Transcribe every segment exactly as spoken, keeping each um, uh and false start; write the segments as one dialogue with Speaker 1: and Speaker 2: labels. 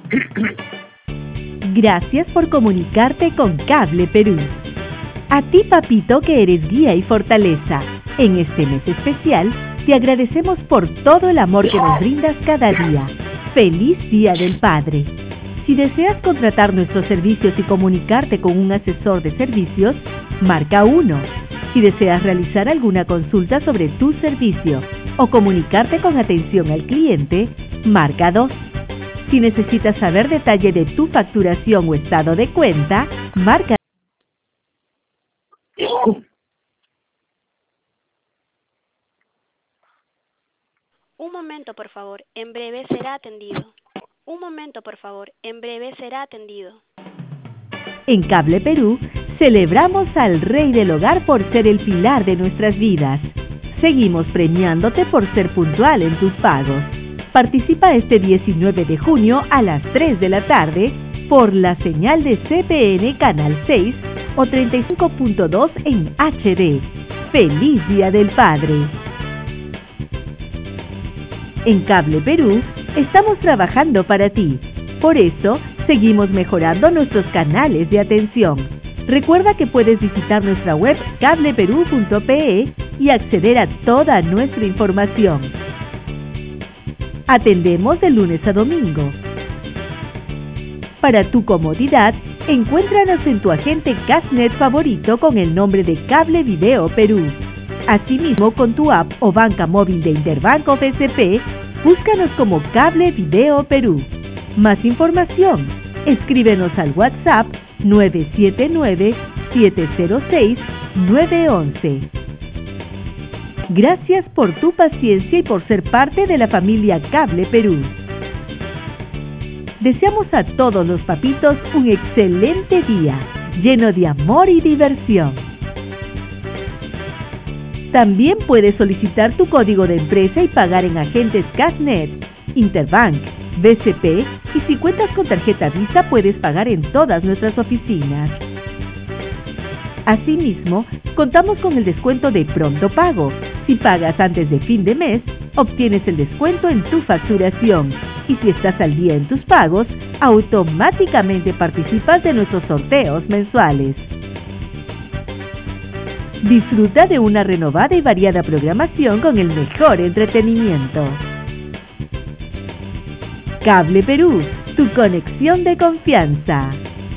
Speaker 1: Gracias por comunicarte con Cable Perú. A ti, papito, que eres guía y fortaleza, en este mes especial, te agradecemos por todo el amor que nos brindas cada día. ¡Feliz Día del Padre! Si deseas contratar nuestros servicios y comunicarte con un asesor de servicios, marca uno. Si deseas realizar alguna consulta sobre tu servicio o comunicarte con atención al cliente, marca dos. Si necesitas saber detalle de tu facturación o estado de cuenta, marca.
Speaker 2: Un momento, por favor. En breve será atendido. Un momento, por favor. En breve será atendido.
Speaker 1: En Cable Perú, celebramos al Rey del Hogar por ser el pilar de nuestras vidas. Seguimos premiándote por ser puntual en tus pagos. Participa este diecinueve de junio a las tres de la tarde por la señal de C P N Canal seis o treinta y cinco punto dos en H D. ¡Feliz Día del Padre! En Cable Perú, estamos trabajando para ti. Por eso, seguimos mejorando nuestros canales de atención. Recuerda que puedes visitar nuestra web cable perú punto pe y acceder a toda nuestra información. Atendemos de lunes a domingo. Para tu comodidad, encuéntranos en tu agente Cashnet favorito con el nombre de Cable Video Perú. Asimismo, con tu app o banca móvil de Interbanco B C P, búscanos como Cable Video Perú. Más información, escríbenos al WhatsApp nueve siete nueve, siete cero seis, nueve uno uno. Gracias por tu paciencia y por ser parte de la familia Cable Perú. Deseamos a todos los papitos un excelente día, lleno de amor y diversión. También puedes solicitar tu código de empresa y pagar en agentes Cashnet, Interbank, B C P y si cuentas con tarjeta Visa puedes pagar en todas nuestras oficinas. Asimismo, contamos con el descuento de Pronto Pago. Si pagas antes de fin de mes, obtienes el descuento en tu facturación. Y si estás al día en tus pagos, automáticamente participas de nuestros sorteos mensuales. Disfruta de una renovada y variada programación con el mejor entretenimiento. Cable Perú, tu conexión de confianza.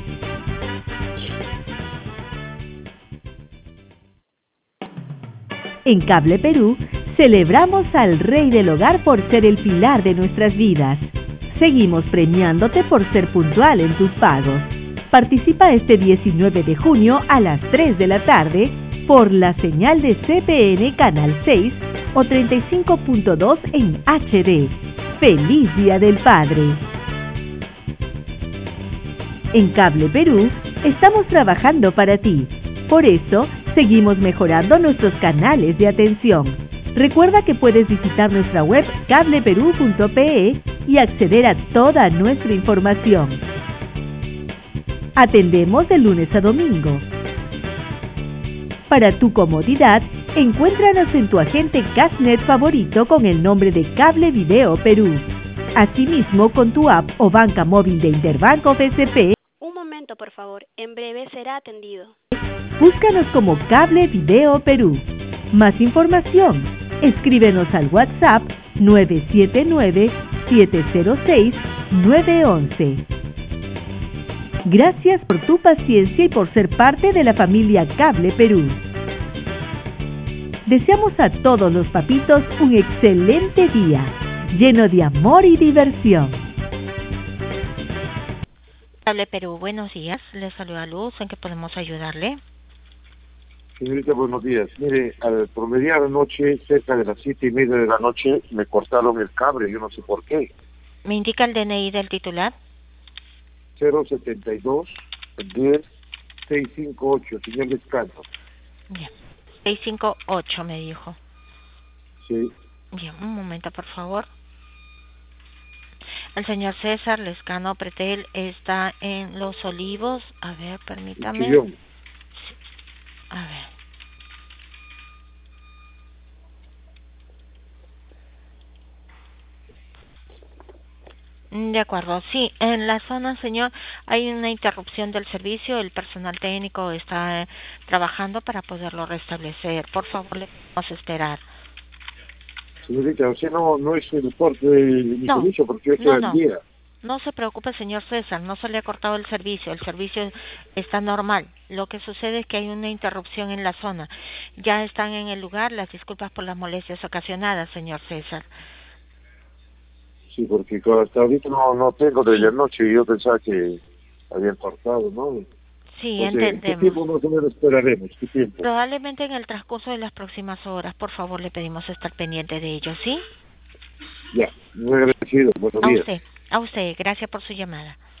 Speaker 1: En Cable Perú, celebramos al Rey del Hogar por ser el pilar de nuestras vidas. Seguimos premiándote por ser puntual en tus pagos. Participa este diecinueve de junio a las tres de la tarde por la señal de C P N Canal seis o treinta y cinco punto dos en H D. ¡Feliz Día del Padre! En Cable Perú, estamos trabajando para ti. Por eso, seguimos mejorando nuestros canales de atención. Recuerda que puedes visitar nuestra web cable perú punto pe y acceder a toda nuestra información. Atendemos de lunes a domingo. Para tu comodidad, encuéntranos en tu agente Cashnet favorito con el nombre de Cable Video Perú. Asimismo, con tu app o banca móvil de Interbanco B C P.
Speaker 2: Un momento, por favor. En breve será atendido.
Speaker 1: Búscanos como Cable Video Perú. Más información, escríbenos al WhatsApp nueve siete nueve, siete cero seis, nueve uno uno. Gracias por tu paciencia y por ser parte de la familia Cable Perú. Deseamos a todos los papitos un excelente día, lleno de amor y diversión.
Speaker 3: Cable Perú, buenos días. Les saluda Luz. ¿En qué podemos ayudarle?
Speaker 4: Señorita, buenos días. Mire, al promediar anoche, cerca de las siete y media de la noche, me cortaron el cable, yo no sé por qué.
Speaker 3: ¿Me indica el D N I del titular?
Speaker 4: cero setenta y dos, diez, seiscientos cincuenta y ocho, señor Descanso.
Speaker 3: Bien. seiscientos cincuenta y ocho me dijo.
Speaker 4: Sí.
Speaker 3: Bien, un momento, por favor. El señor César Lescano Pretel está en Los Olivos. A ver, permítame.
Speaker 4: Chillón.
Speaker 3: A ver. Mm, De acuerdo, sí, en la zona, señor, hay una interrupción del servicio, el personal técnico está eh, trabajando para poderlo restablecer. Por favor, le vamos a esperar.
Speaker 4: Señorita, o sea, no, no es el corte de mi
Speaker 3: No,
Speaker 4: servicio porque yo estoy
Speaker 3: no,
Speaker 4: al
Speaker 3: no,
Speaker 4: día.
Speaker 3: no se preocupe, señor César, no se le ha cortado el servicio, el servicio está normal. Lo que sucede es que hay una interrupción en la zona. Ya están en el lugar, las disculpas por las molestias ocasionadas, señor César.
Speaker 4: Sí, porque co- hasta ahorita no, no tengo de la noche y yo pensaba que habían cortado, ¿no?
Speaker 3: Sí,
Speaker 4: O sea, ¿qué
Speaker 3: entendemos.
Speaker 4: tiempo más o menos esperaremos? ¿Qué tiempo?
Speaker 3: Probablemente en el transcurso de las próximas horas, por favor, le pedimos estar pendiente de ello, ¿sí?
Speaker 4: Ya, muy agradecido. Buenos
Speaker 3: A
Speaker 4: días.
Speaker 3: usted, a usted, gracias por su llamada.